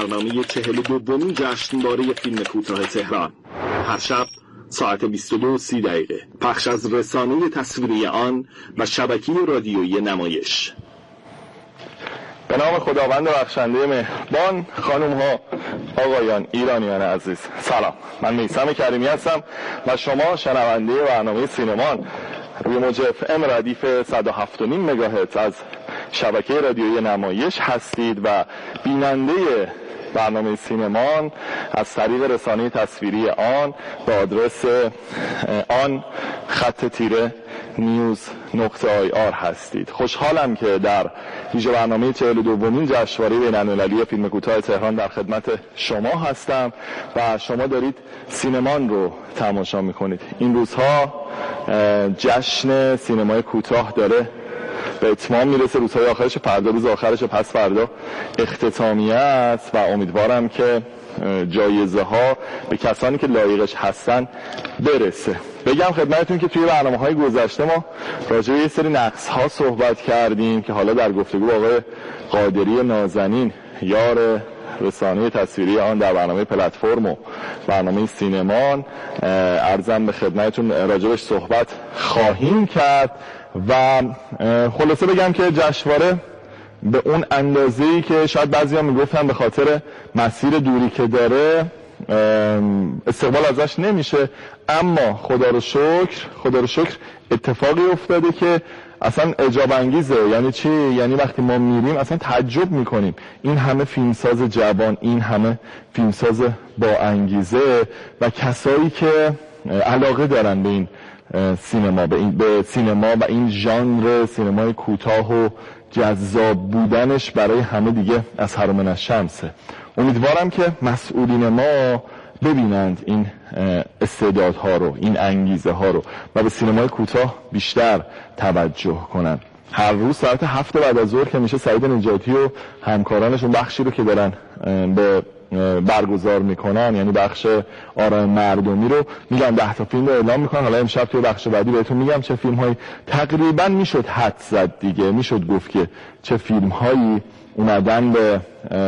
برنامه 42مین جشنواره فیلم کوتاه تهران. هر شب ساعت 22:30 پخش از رسانه تصویری آن و شبکه رادیویی نمایش. به نام خداوند بخشنده مهربان، خانم ها، آقایان، ایرانیان عزیز، سلام. من میثم کریمی هستم و شما شنونده برنامه سینمان روی موج FM ردیف 107.5 مگاهرتز از شبکه رادیویی نمایش هستید و بیننده برنامه سینمان از طریق رسانه تصویری آن به آدرس on_news.ir هستید. خوشحالم که در ویژه برنامه 42مین جشنواره بین‌المللی فیلم کوتاه تهران در خدمت شما هستم و شما دارید سینمان رو تماشا میکنید. این روزها جشن سینمای کوتاه داره به اتمام میرسه، روزهای آخرش، فردا روز آخرش، پس فردا اختتامیه است و امیدوارم که جایزه ها به کسانی که لایقش هستن برسه. بگم خدمتتون که توی برنامه‌های گذشته ما راجع به یه سری نقص‌ها صحبت کردیم که حالا در گفتگو با آقای قادری نازنین، یار رسانه تصویری آن در برنامه پلتفرم و برنامه سینمان، عرضم به خدمتتون راجعش صحبت خواهیم کرد و خلاصه بگم که جشنواره به اون اندازه‌ای که شاید بعضی‌ها میگفتن به خاطر مسیر دوری که داره استقبال ازش نمیشه، اما خدا رو شکر اتفاقی افتاده که اصلا اعجاب انگیزه. یعنی چی؟ یعنی وقتی ما میریم اصلا تعجب میکنیم، این همه فیلمساز جوان، این همه فیلمساز با انگیزه و کسایی که علاقه دارن به این سینما، به سینما و این ژانر سینمای کوتاه و جذاب بودنش برای همه دیگه از هر من الشمسه. امیدوارم که مسئولین ما ببینند این استعدادها رو، این انگیزه ها رو و به سینمای کوتاه بیشتر توجه کنند. هر روز ساعت 7 بعد از ظهر که میشه، سعید نجاتی و همکارانشون بخشی رو که دارن به برگزار میکنن، یعنی بخش آراء مردمی رو میگم 10 تا فیلم رو اعلام میکنن. حالا امشب توی بخش بعدی بهتون میگم چه فیلم هایی تقریبا میشد حد زد دیگه، میشد گفت که چه فیلم هایی اومدن به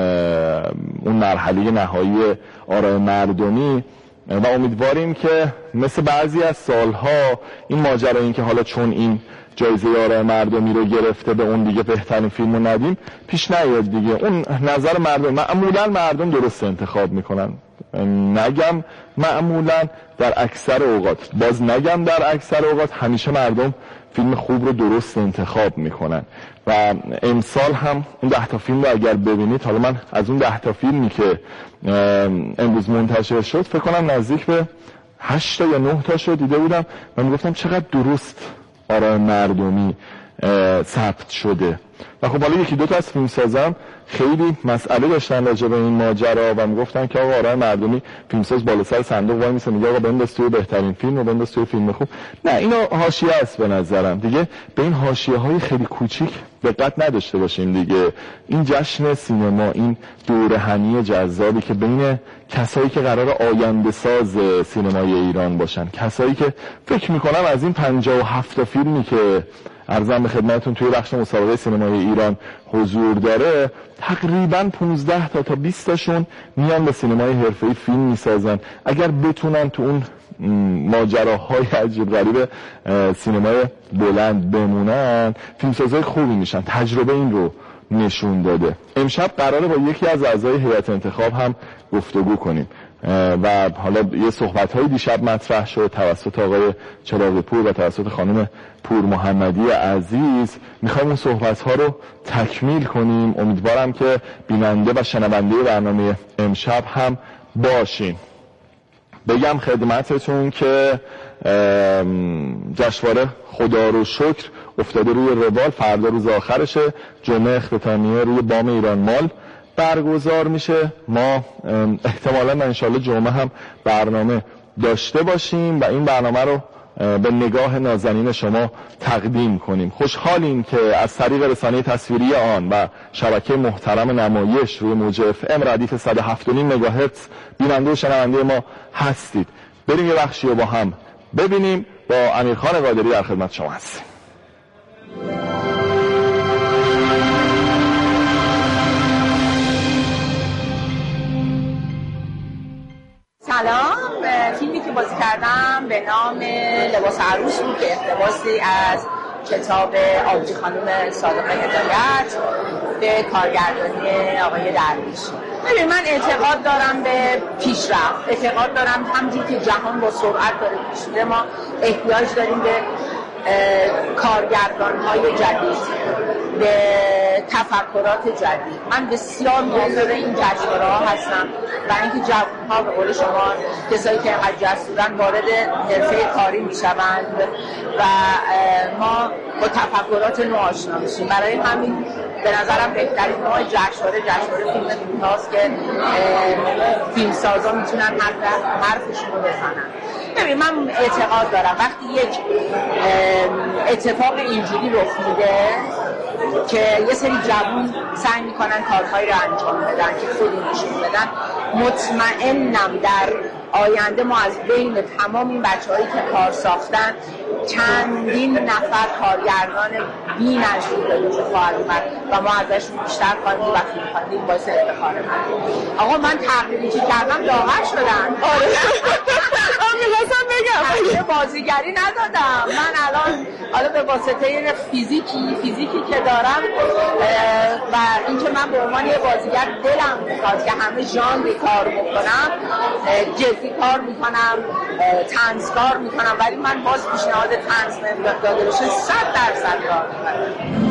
اون مرحله نهایی آراء مردمی و امیدواریم که مثل بعضی از سالها این ماجرا، این که حالا چون این جایزه آراء مردمی رو گرفته به اون دیگه بهترین فیلم رو ندیم پیش نیاد دیگه. اون نظر مردم، معمولا مردم درست انتخاب میکنن، نگم معمولا، در اکثر اوقات، باز نگم در اکثر اوقات، همیشه مردم فیلم خوب رو درست انتخاب میکنن و امسال هم اون 10 تا فیلم رو اگر ببینید، حالا من از اون 10 تا فیلمی که امروز منتشر شد فکر کنم نزدیک به 8 تا یا 9 تا شد دیده بودم و میگفتم چقدر درست آراء مردمی ثبت شده. و خب حالا یکی دو تا از فیلم سازم خیلی مسئله داشتن راجع به این ماجرا و میگفتن که آقا آراء مردمی فیلمساز بالا سر صندوق وای میسه میگه آقا بنداز توی بهترین فیلم و بنداز توی فیلم خوب. نه، اینا حاشیه است به نظرم دیگه. به این حاشیه‌های خیلی کوچیک دقت نداشته باشیم دیگه. این جشن سینما، این دوره همی جذابی که بین کسایی که قرار آینده ساز سینمای ایران باشن، کسایی که فکر میکنم از این 57 تا فیلمی که عرضم به خدمتتون توی بخش مسابقه سینمای ایران حضور داره، تقریباً 15 تا 20 تاشون میان به سینمای حرفه‌ای فیلم میسازن. اگر بتونن تو اون ماجراهای عجیب غریب سینمای بلند بمونن، فیلمسازای خوبی میشن. تجربه این رو نشون داده. امشب قراره با یکی از اعضای هیئت انتخاب هم گفتگو کنیم و حالا یه صحبت‌های دیشب مطرح شد توسط آقای چراغی پور و توسط خانم پور محمدی عزیز. میخوایم اون صحبت‌ها رو تکمیل کنیم. امیدوارم که بیننده و شنونده برنامه امشب هم باشین. بگم خدمتتون که جشنواره خدا رو شکر افتاده روی روال. فردا روز آخرشه، جمعه اختتامیه روی بام ایران مال برگزار میشه. ما احتمالاً انشالله جمعه هم برنامه داشته باشیم و این برنامه رو به نگاه نازنین شما تقدیم کنیم. خوشحالیم که از طریق رسانه تصویری آن و شبکه محترم نمایش روی موج FM ردیف 107.5 مگاهرتز بیننده و شنونده ما هستید. بریم یه بخشی رو با هم ببینیم. با امیرخان قادری در خدمت شما هستیم. سلام. فیلمی که بازی کردم به نام لباس عروس بود که اقتباسی از کتاب آبجی خانم صادق هدایت به کارگردانی آقای درویش. ببین من اعتقاد دارم به پیشرفت، اعتقاد دارم همونجور که جهان با سرعت داره پیش میره ما احتیاج داریم به کارگردان‌های جدید، به تفکرات جدید. من بسیار موافق این جشنواره‌ها هستم برای اینکه جوان‌ها به قول شما کسایی که انقدر جسورن وارد حرفه کاری میشوند و ما با تفکرات نو آشنا میشیم. برای همین به نظرم بهترین نوع جشنواره فیلم کوتاست که فیلمسازا میتونن حرفشون رو بزنن. ببین من اعتقاد دارم وقتی یک اتفاق اینجوری رخ میده که یه سری جوان سعی میکنن کارهایی رو انجام بدن که خودی نشون بدن، مطمئنم در آینده ما از بین تمام این بچه‌هایی که کار ساختن چندین نفر کارگردان بی‌نظیر به وجود خواهد اومد و ما ازشون بیشتر خواهیم و فیلم خواهیم باعث افتخار من. آقا من تقریبی که کردم لاغر شدن. می‌خواستم بگم بازیگری ندادم. من الان حالا به واسطه فیزیکی که دارم و اینکه من به عنوان یه بازیگر دلم می‌خواد که همه ژانر کار بکنم، جدی کار میکنم، طنز کار میکنم، ولی من باز پیشنهاد طنز داده بشه 100% کار میکنم.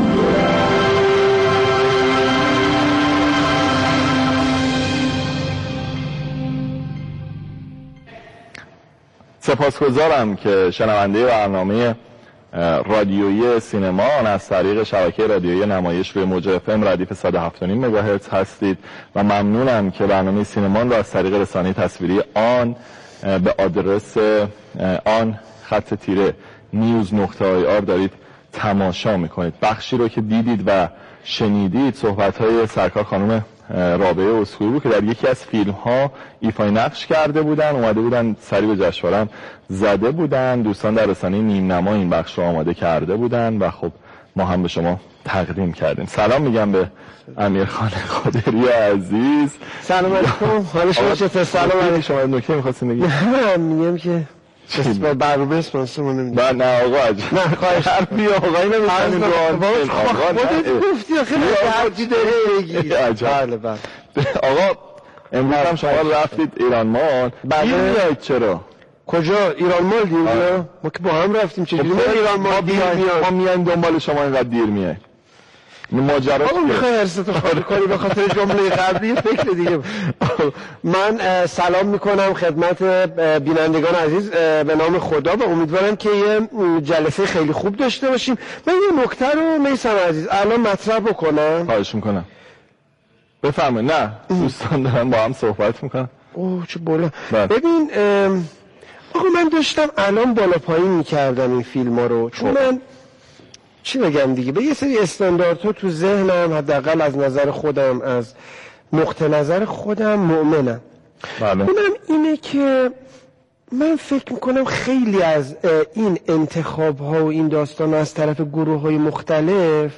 سپاسگزارم که شنونده برنامه رادیویی سینمان از طریق شبکه رادیویی نمایش روی موج FM ردیف 107.5 مگاهرتز هستید و ممنونم که برنامه سینمان را از طریق رسانه تصویری آن به آدرس _news.ir دارید تماشا میکنید. بخشی رو که دیدید و شنیدید صحبت‌های سرکار خانم رابعه اسکوئی بود که در یکی از فیلم ها ایفای نقش کرده بودن، اومده بودن سری به جشنواره زده بودن. دوستان در رسانه نیم نما این بخش رو آماده کرده بودن و خب ما هم به شما تقدیم کردیم. سلام میگم به امیرخان قادری عزیز. سلام علیکم. حال شما چطور؟ سلام علیکم. شما نکته می‌خواستین بگید؟ میگم که برنامه اسپانسرمون نمیدونم. نه آقا عجب. نه خواهش. حرفی آقایی نمی‌زنید رو خودت گفتی خیلی حرفی داری بگی. بله بله. آقا امروز هم شما رفتید ایران مال. دیر میایید چرا؟ کجا؟ ایران مال دیر میاد؟ ما که با هم رفتیم چجوری ما ایران مال دیر میاد؟ ما میایم دنبال شما اینقدر دیر میایید. این ماجرا آقا میخوای ارستو خالی کنی به خاطر جمله قبلی فکر دیگه. من سلام میکنم خدمت بینندگان عزیز به نام خدا و امیدوارم که یه جلسه خیلی خوب داشته باشیم. من یه نکته رو میسم عزیز الان مطرح بکنم. خواهش میکنم بفرمایید. نه دوستان دارن با هم صحبت میکنن. اوه چه بالا. ببین آقا من داشتم الان بالا پایین میکردم این فیلم ها رو، چون من چی بگم دیگه به یه سری استانداردها تو ذهنم حداقل از نظر خودم از نقطه نظر خودم مؤمنم. اونم اینه که من فکر میکنم خیلی از این انتخاب ها و این داستان از طرف گروه های مختلف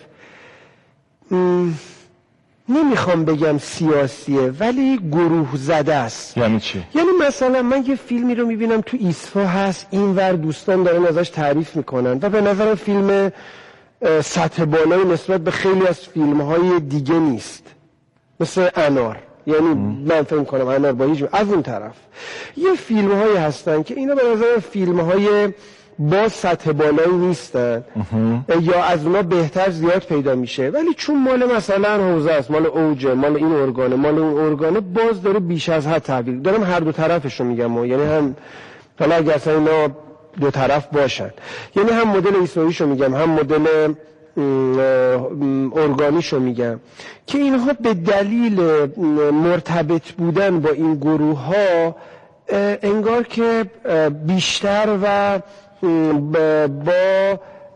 نمیخوام بگم سیاسیه ولی گروه زده است. یعنی چی؟ یعنی مثلا من یه فیلمی رو میبینم تو ایسفا هست، اینور دوستان دارن ازش تعریف میکنن و به نظرم فیلم سطح بالایی نسبت به خیلی از فیلم‌های دیگه نیست، مثل انار. یعنی من فکر کنم انار با هیچ از اون طرف یه فیلم‌هایی هستن که اینا به نظر فیلم‌های با سطح بالایی نیستن یا از اونا بهتر زیاد پیدا میشه، ولی چون مال مثلا حوزه است، مال اوجه، مال این ارگانه، مال اون ارگانه، باز داره بیش از حد تحویل دارم. هر دو طرفشو میگم، یعنی هم حالا اگه اصلا اینا دو طرف باشن، یعنی هم مدل ایسویشو میگم هم مدل ارگانیشو میگم که اینها به دلیل مرتبط بودن با این گروه ها انگار که بیشتر و با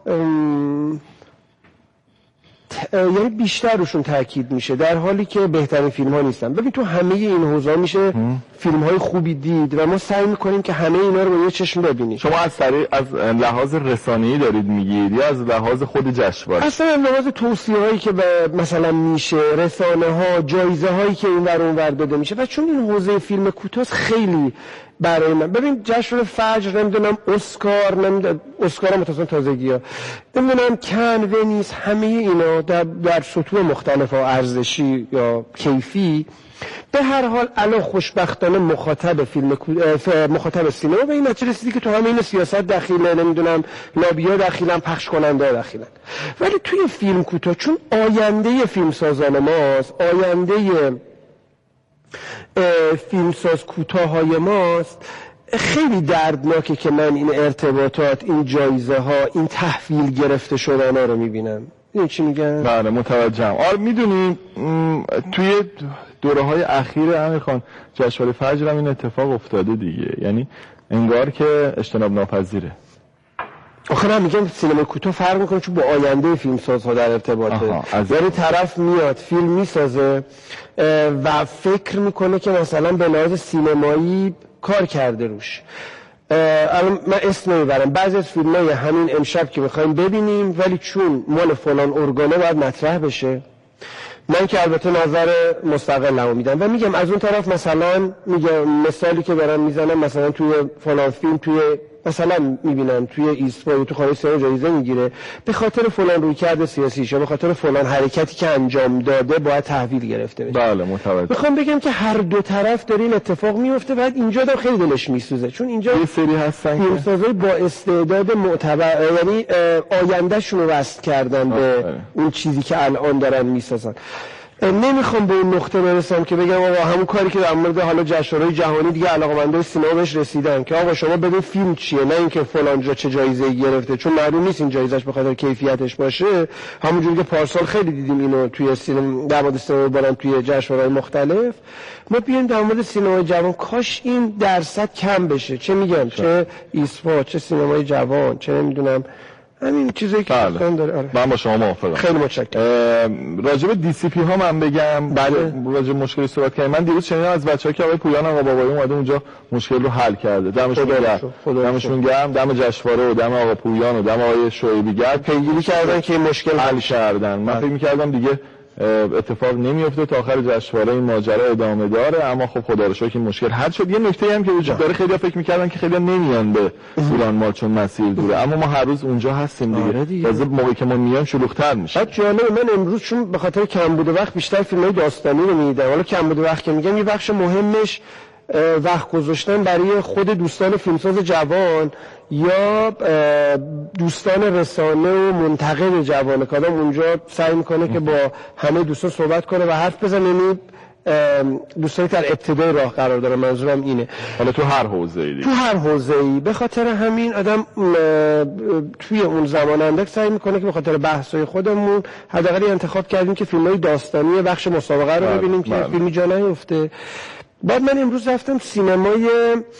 یعنی بیشتر روشون تاکید میشه، در حالی که بهترین فیلم ها نیستن. ببین تو همه این حوزه میشه فیلم های خوبی دید و ما سعی میکنیم که همه اینا رو با یه چشم ببینیم. شما از لحاظ رسانه‌ای دارید میگید یا از لحاظ خود جشنواره؟ اصلا از لحاظ توصیه هایی که مثلا میشه، رسانه ها، جایزه هایی که این ور اون ور داده میشه، و چون این حوزه فیلم کوتاه خیلی برای من. ببین جشن فجر، نمیدونم اسکار، نمیدونم اسکار متأسفانه تازگی‌ها، نمیدونم کن، ونیس، همه اینا در سطوح مختلف و ارزشی یا کیفی به هر حال الان خوشبختانه مخاطب سینما به این نتیجه رسیدی که تو همه این سیاست دخیله، نمیدونم لابی‌ها دخیلن، پخش کننده دخیلن. ولی توی فیلم کوتاه چون آینده فیلمسازان ماست، آینده فیلمساز کوتاه‌های ماست، خیلی دردناکه که من این ارتباطات، این جایزه ها، این تحویل گرفته شدن ها رو میبینم. این چی میگن؟ بله متوجهم. میدونیم توی دوره‌های اخیر امیر خان جشنواره فجر هم این اتفاق افتاده دیگه، یعنی انگار که اجتناب ناپذیره. آخه من میگم سینما کوتاه فرق میکنه چون با آینده فیلمسازها در ارتباطه. یعنی طرف میاد فیلم میسازه و فکر میکنه که مثلا به لحاظ سینمایی کار کرده روش. الان من اسم میبرم بعضی از فیلمای همین امشب که میخوایم ببینیم ولی چون مال فلان ارگانه باید مطرح بشه، من که البته نظر مستقلمو میدم و میگم از اون طرف مثلا میگم مثالی که دارم میزنم مثلا توی فلان فیلم توی مثلا میبینم توی ایسپا تو خارج سینما جایزه میگیره به خاطر فلان رویکرد سیاسیش یا به خاطر فلان حرکتی که انجام داده باید تحویل گرفته بشه. بله متوجه. میخوام بگم که هر دو طرف داره این اتفاق میفته. بعد اینجا دم خیلی دلش میسوزه چون اینجا یه سری هستن فیلمسازای با استعداد معتبر، یعنی آیندهشون رو وصل کردن به اون چیزی که الان دارن میسازن. نمیخوام به اون نقطه برسم که بگم آقا همون کاری که در مورد حالا جشنواره‌های جهانی دیگه علاقه‌مندای سینما بهش رسیدن که آقا شما ببین فیلم چیه، نه اینکه فلان جا چه جایزه‌ای گرفته، چون معلوم نیست این جایزه‌اش به خاطر کیفیتش باشه. همونجوری که پارسال خیلی دیدیم اینو توی سینما در مورد سینما بارم توی جشنواره‌های مختلف. ما بیایم در مورد سینمای جوان کاش این درصد کم بشه، چه میگم چه ایسپا، چه سینمای جوان، چه نمیدونم همین چیزایی که بله. داره. آره. من با شما موافقم. خیلی متشکرم. راجب دی سی پی ها من بگم، بله. راجب مشکلی صحبت کردیم. من دیروز شنیدم از بچه‌ها که آقای پویان آقا بابایی اومده اونجا مشکل رو حل کرده. دمشون گرم، دم جشنواره و دم آقا پویان و دم آقای شعیبی گرد پیگیری کردن که این مشکل حل کردن. من فکر می‌کردم دیگه اتفاق نمیفته تا آخر جشنواره این ماجرا ادامه داره، اما خب خدا رو شکر این مشکل حل شد. یه نکته هم که وجود داره، خیلی‌ها فکر می‌کردن که خیلی‌ها نمیان به ایران مال چون مسیر دوره، اما ما هر روز اونجا هستیم دیگه. تازه موقعی که ما میایم شلوغ‌تر میشه. بعد جالب من امروز چون به خاطر کم بوده وقت بیشتر فیلم‌های داستانی رو می‌دیدم. حالا کم بوده وقت که میگم یه بخش مهمش وقت گذاشتن برای خود دوستان فیلمساز جوان یا دوستان رسانه و منتقد جوان کادام اونجا سعی میکنه که با همه دوستان صحبت کنه و حرف بزنه. یعنی دوستانی در ابتدای راه قرار داره، منظورم اینه. حالا تو هر حوزه‌ای تو هر حوزه‌ای به خاطر همین آدم توی اون زمان اندک سعی میکنه که به خاطر بحث‌های خودمون حداقل انتخاب کردیم که فیلم‌های داستانی بخش مسابقه رو ببینیم که فیلمی جا نیفته. بعد من امروز رفتم سینمای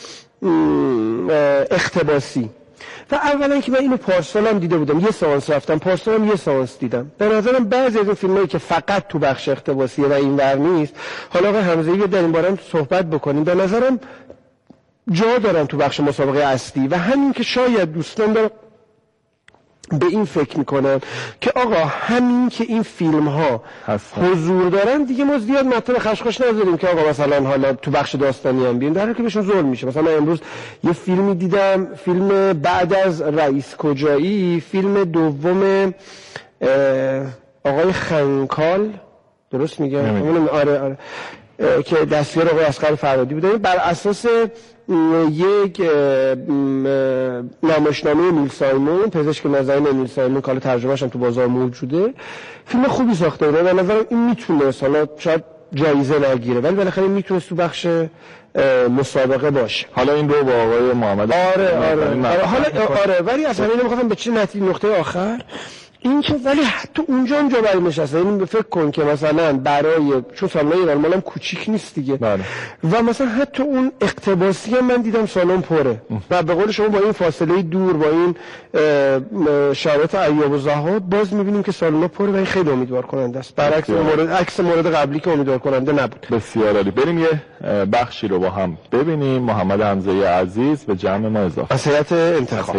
اقتباسی و اولا که من اینو پارسالم دیده بودم، یه سانس رفتم، پارسالم یه سانس دیدم. به نظرم بعضی از این فیلمایی که فقط تو بخش اقتباسیه و اینور نیست، حالا آقای حمزه‌ای بیاد در این باره صحبت بکنیم، به نظرم جا دارن تو بخش مسابقه اصلی. و همین که شاید دوستان دارن به این فکر میکنن که آقا همین که این فیلم ها حضور دارن دیگه ما زیاد مطلب خشخاش نداریم که آقا مثلا حالا تو بخش داستانی هم بیان، در حالی که بهشون ظلم میشه. مثلا امروز یه فیلمی دیدم، فیلم بعد از رئیس کجایی، فیلم دوم آقای خنکال، درست میگم؟ آره که دستیار آقای اصغر فرهادی بوده، بر اساس یک نمایشنامه نیل سایمون، پزشک نازنین نیل سایمون که حالا ترجمه‌اش هم تو بازار موجوده. فیلم خوبی ساخته بوده. به نظرم این میتونه حالا شاید جایزه نگیره ولی بالاخره این میتونه تو بخش مسابقه باشه. حالا این رو با آقای محمد آره ولی اصلا اینو می‌خواستم به چه نقطه آخر این که ولی حتی اونجا هم جا برای نشسته. یعنی فکر کن که مثلا برای چون سالن ایران مالم کوچیک نیست دیگه و مثلا حتی اون اقتباسی هم من دیدم سالن پره و به قول شما با این فاصله دور با این شرایط ایاب و ضحاک باز می‌بینیم که سالن پره و این خیلی امیدوار کننده است، برعکس مورد قبلی که امیدوار کننده نبود. بسیار عالی. بریم یه بخشی رو با هم ببینیم. محمد حمزه‌ای عزیز به جمع ما اضافه. وصیت انتخاب.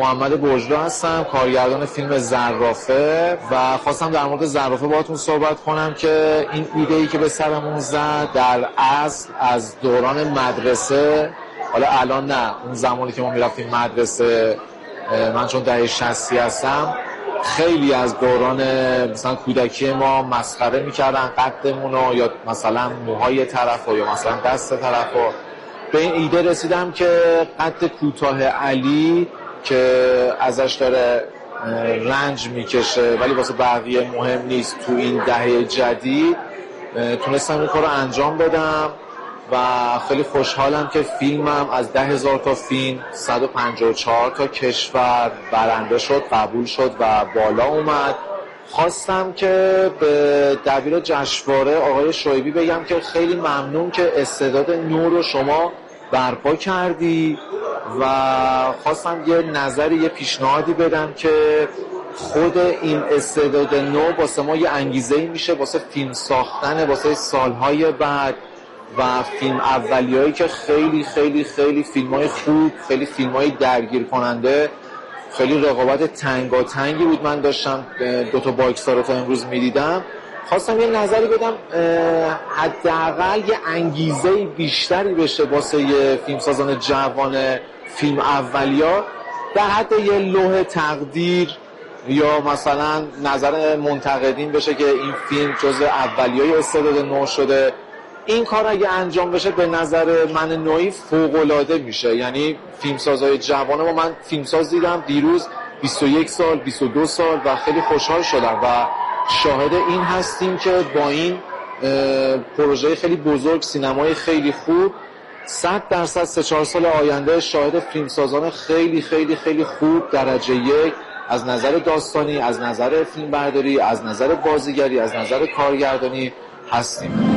محمد برجلو هستم، کارگردان فیلم زرافه و خواستم در مورد زرافه باهاتون صحبت کنم که این ایده‌ای که به سرمون زد در اصل از دوران مدرسه، حالا الان نه، اون زمانی که ما میرفتیم مدرسه، من چون دهه 60 هستم، خیلی از دوران مثلا کودکی ما مسخره میکردن قدمونو یا مثلا موهای طرفو یا مثلا دست طرفو. به این ایده رسیدم که قد کوتاه علی که ازش داره رنج میکشه ولی واسه بقیه مهم نیست، تو این دهه جدید تونستم این کار رو انجام بدم و خیلی خوشحالم که فیلمم از 10,000 تا فیلم 154 تا کشور برنده شد، قبول شد و بالا اومد. خواستم که به دبیر جشنواره آقای شعیبی بگم که خیلی ممنون که استعداد نو رو شما برپا کردی و خواستم یه نظری، یه پیشنهادی بدم که خود این استعداد نو واسه ما یه انگیزه‌ای میشه واسه فیلم ساختن واسه سالهای بعد و فیلم اولیایی که خیلی خیلی خیلی فیلم‌های خوب، خیلی فیلم‌های درگیر کننده، خیلی رقابت تنگاتنگی بود. من داشتم 2 تا باکس‌ها رو تا امروز می‌دیدم. خواستم یه نظری بدم حداقل یه انگیزه بیشتری بشه واسه یه فیلمسازان جوان فیلم اولیا، در حد یه لوح تقدیر یا مثلا نظر منتقدین بشه که این فیلم جزء اولیای استعداد نو شده. این کار اگه انجام بشه به نظر من نوعی فوق‌العاده میشه. یعنی فیلمسازهای جوان ما، من فیلمساز دیدم دیروز 21 سال 22 سال و خیلی خوشحال شدم و شاهد این هستیم که با این پروژه خیلی بزرگ، سینمای خیلی خوب، 100% 3-4 سال آینده شاهد فیلمسازان خیلی خیلی خیلی خوب درجه یک از نظر داستانی، از نظر فیلمبرداری، از نظر بازیگری، از نظر کارگردانی هستیم.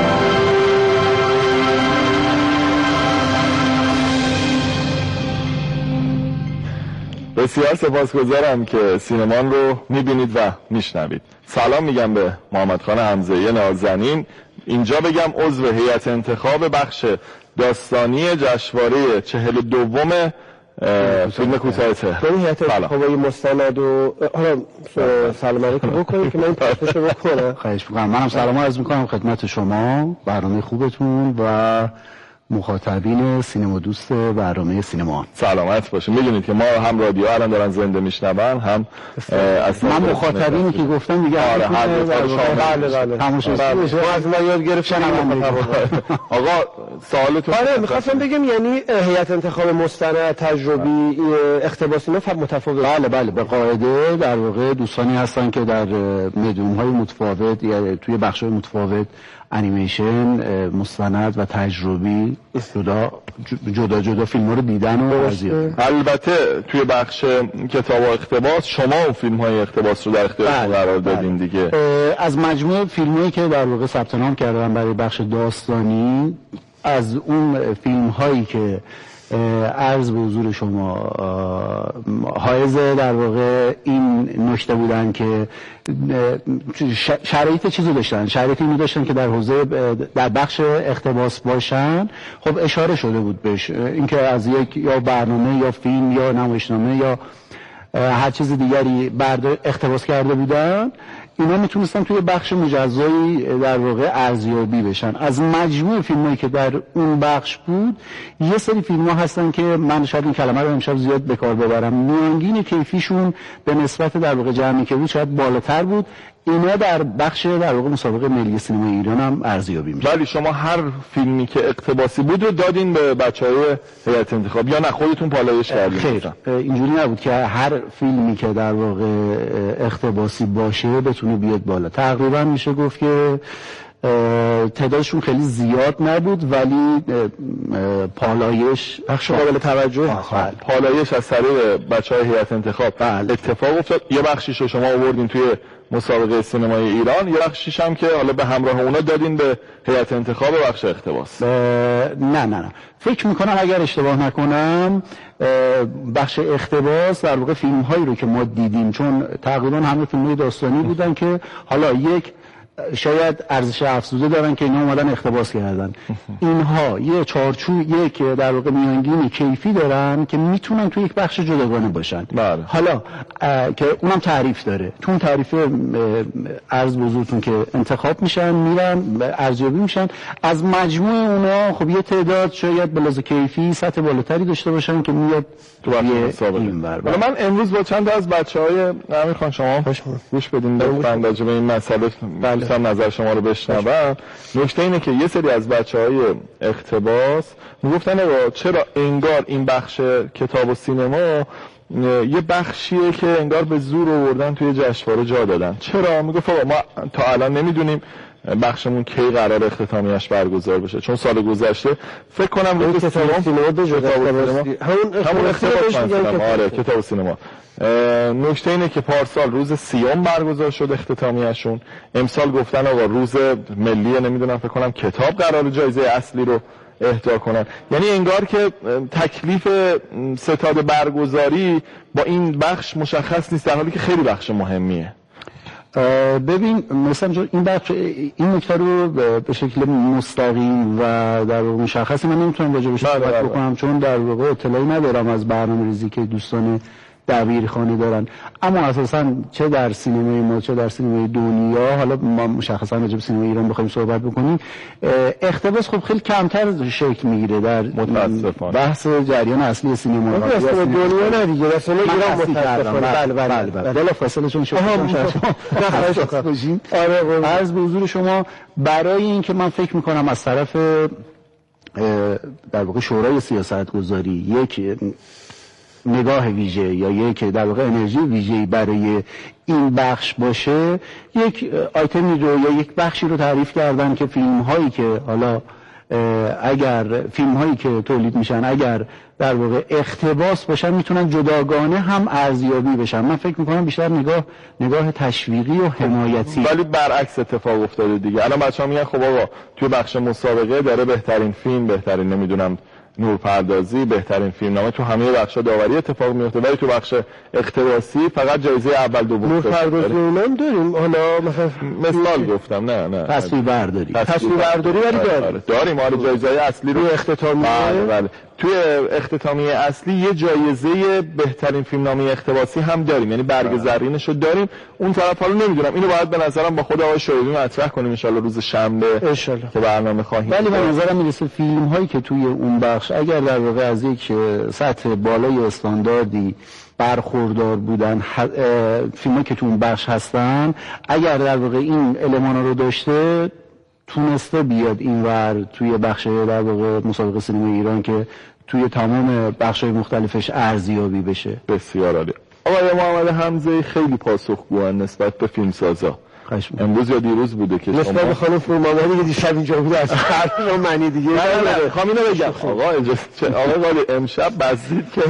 بسیار سپاسگزارم که سینمان رو میبینید و میشنوید. سلام میگم به محمد خان حمزه‌ای نازنین. اینجا بگم عضو هیئت انتخاب بخش داستانی جشنواره 42م فیلم کوتاه تهران. هیئت انتخابای مستند و حالا سلام علیکم بکنید که من پرسشو بکنم. خواهش می‌کنم. منم سلام عرض می‌کنم خدمت شما، برنامه خوبتون و مخاطبین سینما دوست برنامه سینما. سلامت باشین. میدونید که ما هم رادیو الان دارن زنده میشنون، هم من مخاطبینی که گفتم دیگه هر دو تا شامل. بله تماشاگر از ما یاد گرفتن. آقا سوالتون. آره می‌خواستم بگم یعنی هیئت انتخاب مستند، تجربی، اقتباسی اینا متفاوته. بله به قاعده در واقع دوستانی هستن که در مدیوم‌های متفاوت یا توی بخش‌های متفاوت، انیمیشن، مستند و تجربی، جدا جدا فیلم‌ها رو دیدن و ارزیابی. البته توی بخش کتاب و اقتباس شما اون فیلم‌های اقتباس رو در اختیارتون قرار دادین دیگه. از مجموعه فیلم‌هایی که در واقع ثبت نام کردن برای بخش داستانی، از اون فیلم‌هایی که عرض به حضور شما حائز در واقع این نکته بودن که شرایط چیزو داشتن، شرایط اینو داشتن که در حوزه در بخش اقتباس باشن، خب اشاره شده بود بهش، اینکه از یک یا برنامه یا فیلم یا نمایشنامه یا هر چیز دیگری اقتباس کرده بودن، اینا میتونستن توی بخش مجزایی در واقع ارزیابی بشن. از مجموع فیلمایی که در اون بخش بود، یه سری فیلم‌ها هستن که من شاید این کلمه رو امشب زیاد به کار ببرم، میانگین کیفیشون به نسبت در واقع جمعی که بود شاید بالاتر بود. اینا در بخش در واقع مسابقه ملی سینما ایران هم ارزیابی میشه. ولی شما هر فیلمی که اقتباسی بود رو دادین به بچهای هیئت انتخاب یا نه خودتون پالایش کردین؟ خیر، اینجوری نبود که هر فیلمی که در واقع اقتباسی باشه بتونه بیاد بالا. تقریبا میشه گفت که تعدادشون خیلی زیاد نبود، ولی پالایش بخش قابل توجه. پالایش از طریق بچهای هیئت انتخاب اتفاق افتاد. یه بخشیش رو شما آوردین توی مسابقه سینمای ایران، یه بخشیش هم که حالا به همراه اونا دادین به هیئت انتخاب بخش اقتباس. نه فکر میکنم اگر اشتباه نکنم بخش اقتباس در واقع فیلم هایی رو که ما دیدیم، چون تقریبا همه فیلم های داستانی بودن که حالا یک شاید ارزش افزوده دارن که اینا اومدن اقتباس کردن. اینها یه چارچوب که در واقع میانگین کیفی دارن که میتونن تو یک بخش جداگانه باشن. بله. حالا که اونم تعریف داره، تو اون تعریف عرض به حضورتون که انتخاب میشن، میرن ارزیابی میشن، از مجموع اونها خب یه تعداد شاید به لحاظ کیفی سطح بالاتری داشته باشن که میاد تو مسابقه. حالا من امروز با چند تا از بچهای امیر خان شما گوش بدین راجع به این مسئله مثلا نظر شما رو بشنوم. نکته اینه که یه سری از بچهای اقتباس میگفتن چرا انگار این بخش کتاب و سینما یه بخشیه که انگار به زور آوردن توی جشنواره جا دادن. چرا؟ میگفت ما تا الان نمیدونیم بخشمون کی قرار اختتامیش برگزار بشه، چون سال گذشته فکر کنم روی کتاب و سینما همون اختلاف آره کتاب و سینما. نکته اینه که پارسال روز 30 برگزار شد اختتامیه‌شون، امسال گفتن آقا روز ملی نمیدونم فکر کنم کتاب قرار جایزه اصلی رو اهدا کنن. یعنی انگار که تکلیف ستاد برگزاری با این بخش مشخص نیست، در حالی که خیلی بخش مهمیه. ببین مثلا این نکته رو به شکل مستقیم و در واقع مشخصی من نمیتونم راجع بهش صحبت بکنم، چون در واقع اطلاعی ندارم از برنامه‌ریزی که دوستان دبیرخوانی دارن. اما اساسا چه در سینمای ما چه در سینمای دنیا، حالا ما مشخصا راجع به سینمای ایران بخوایم صحبت بکنیم، اقتباس خب خیلی کمتر شکل میگیره در بحث جریان اصلی سینما. اصلا دنیا نه دیگه، اصلا ایران متأسفانه. بله بلا فاصله چون شما عرض به حضور شما برای این که من فکر میکنم از طرف در واقع شورای سیاستگذاری یک نگاه ویژه یا یک در واقع انرژی ویژه‌ای برای این بخش باشه، یک آیتمی رو یا یک بخشی رو تعریف کردن که فیلم هایی که حالا اگر فیلم هایی که تولید میشن اگر در واقع اقتباس باشن میتونن جداگانه هم ارزیابی بشن. من فکر میکنم بیشتر نگاه تشویقی و حمایتی، ولی برعکس اتفاق افتاده دیگه. الان بچه‌ها میگن خب آقا توی بخش مسابقه داره بهترین فیلم، بهترین نمیدونم نورپردازی، بهترین فیلمنامه، تو همه بخش‌ها داوری اتفاق میفته، ولی تو بخش اقتباسی فقط جایزه اول دوم نورپردازی اونم داریم. حالا مثال گفتم نه تصویربرداری ولی داریم آره جایزه اصلی رو اختتامیه. بله توی اختتامیه اصلی یه جایزه بهترین فیلمنامه اقتباسی هم داریم، یعنی برگ زرینش رو داریم. اون طرف حالا نمیدونم، اینو باید به نظرم با خود آقای شایدی مطرح کنیم ان شاءالله روز شنبه که برنامه خواهیم. ولی به نظرم میرسه فیلم هایی که توی اون بخش اگر در واقع از یک سطح بالای استانداردی برخوردار بودن، فیلمایی که تو اون بخش هستن اگر در واقع این المانا رو داشته تونسته بیاد اینور توی بخش در واقع مسابقه سینما ایران که توی تمام بخش‌های مختلفش ارزیابی بشه. بسیار عالی. آقای محمد حمزه خیلی پاسخگوان نسبت به فیلمسازا. امروز یا دیروز بوده که نسبت به خانم فرومانداری که دیشب اینجا بود از هر معنی دیگه نه میخوام اینو بگم آقا قالی امشب بزدید که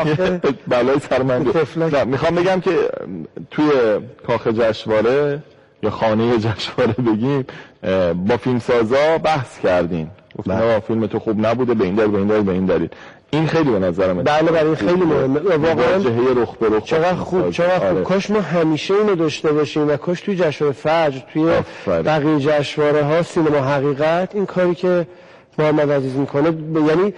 بلای سرمنده. نه میخوام بگم که توی کاخ جشنواره یا خانه جشنواره بگیم با فیلمسازا بحث کردین، گفتن فیلم تو خوب نبوده به این دلیل به این دلیل. این خیلی به نظرم بله برای خیلی مهمه واقعا. جهه رخ به رخ چقدر خوب کاش ما همیشه اینو داشته باشیم و کاش توی جشنواره فجر توی بقیه جشنواره ها سینما حقیقت این کاری که محمد عزیز میکنه، یعنی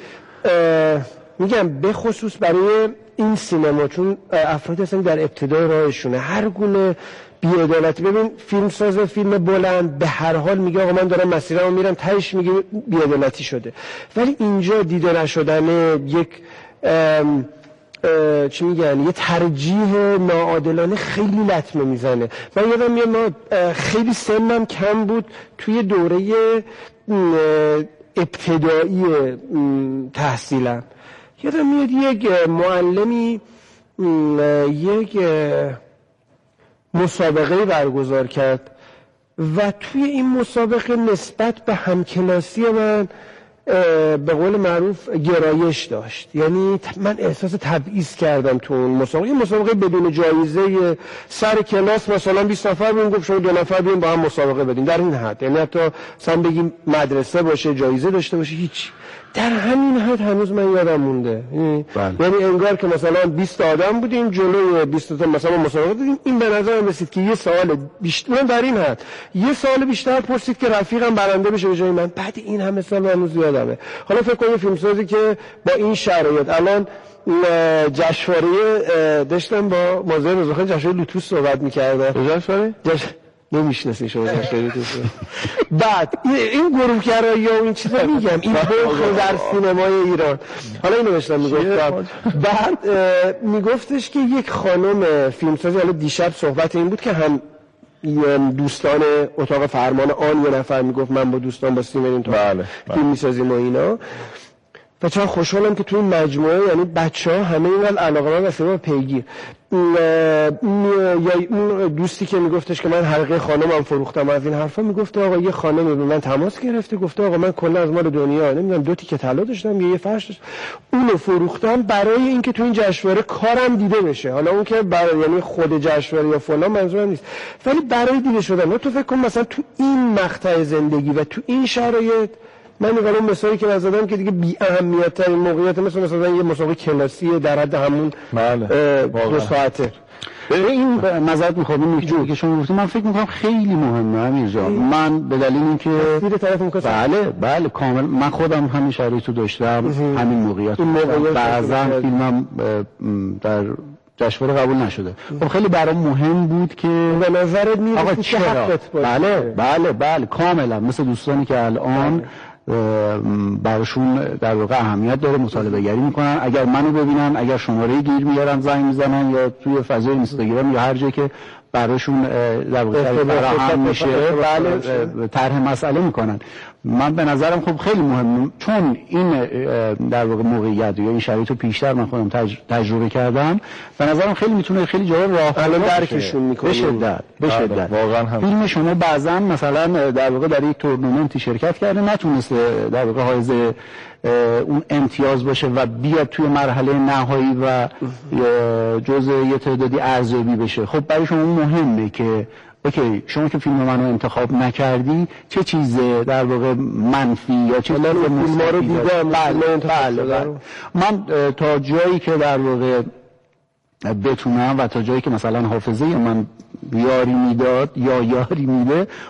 میگم به خصوص برای این سینما، چون افرادی هستن در ابتدای راهشونه هر گونه بی‌عدالتی. ببین فیلمساز فیلم بلند به هر حال میگه آقا من دارم مسیرمو میرم، تهش میگه بی‌عدالتی شده. ولی اینجا دیده نشدن یک چی میگن یه ترجیح ناعادلانه خیلی لطمه میزنه. من یادم میاد ما خیلی سنم کم بود توی دوره ابتدایی تحصیلم، یادم میاد یک معلمی یک مسابقه برگزار کرد و توی این مسابقه نسبت به همکلاسی من به قول معروف گرایش داشت. یعنی من احساس تبعیض کردم تو اون مسابقه. یه مسابقه بدون جایزه، سر کلاس مثلا 20 نفر بودیم، گفت شما 2 نفر بیاین با هم مسابقه بدین، در این حد. یعنی حتی مثلا بگیم مدرسه باشه جایزه داشته باشه، هیچ. در همین حد هنوز من یادم مونده. یعنی انگار که مثلا 20 آدم بودیم جلوی 20 تا مثلا مسابقه دادیم. این به نظرم رسید که یه سوال بیشتر در این حد، یه سوال بیشتر پرسید که رفیقم برنده بشه به جای من. بعد این همه سال هنوز یادمه. حالا فکر کنید فیلمسازی که با این شرایط الان جشنواره داشتم با مازن رضاخان جشنواره لوتوس صحبت می‌کردم. جشنواره نمیشناسی شما جشنواره لوتوس. بعد این گروه‌گرایی و این چیزا میگم، این بخل در سینمای ایران. حالا اینو داشتم میگفتم. بعد میگفتش که یک خانم فیلمسازی، حالا دیشب صحبت این بود که هم دوستان اتاق فرمان آن یه نفر میگفت من با دوستان با سیمرین تو فیلم میسازیم و اینا، و چون خوشحالم که تو این مجموعه یعنی بچه‌ها همه اینقدر علاقه‌مند و سینما پیگیر. یا دوستی که میگفتش که من حلقه خانمم فروختم از این حرفا، میگفت آقا یه خانمی به من تماس گرفته گفته آقا من کلا از مال دنیا نمیدونم 2 تیکه طلا داشتم یه فرش داشتم، اونو فروختم برای اینکه تو این جشنواره کارم دیده بشه. حالا اون که برای یعنی خود جشنواره یا فلان منظورم نیست، ولی برای دیده شدن. تو فکر کن مثلا تو این مقطع زندگی و تو این شرایط، من نگاه اون مثالی که نزدم که دیگه بی اهمیت ترین موقعیت مثلا یه مسابقه کلاسی در حد همون 2 ساعته. این مزد میخوام این که شما گفتید من فکر میکنم خیلی مهمه امیر جان. من به دلیل اینکه بله کامل من خودم همین شرایطو داشتم، همین موقعیت بعضا فیلمم در جشنواره قبول نشده. خب خیلی برام مهم بود که به نظرت میاد که حقت باشه. بله کاملا مثل دوستانی که الان براشون در واقع اهمیت داره، مطالبه گری میکنن، اگر منو ببینن، اگر شماره گیر میارن زنگ میزنن یا توی فضای اینستاگرام یا هر جایی که براشون در واقع فراهم میشه طرح مسئله میکنن. من به نظرم خب خیلی مهمه، چون این در واقع موقعیت یا این شرایط رو پیشتر من خودم تجربه کردم، به نظرم خیلی میتونه خیلی جا راه درکشون میکنه به شدت. واقعا فیلم شما بعضا مثلا در واقع در یک تورنمنتی شرکت کرده نتونسته در واقع حائز اون امتیاز باشه و بیاد توی مرحله نهایی و جزء یه تعدادی ارزیابی بشه. خب برای شما مهمه که اوکی شما که فیلم منو انتخاب نکردی چه چیز در واقع منفی یا چه چیز فیلم رو دیدم. بله. من تا جایی که در واقع بتونم و تا جایی که مثلا حافظه من یاری میداد یا یاری میده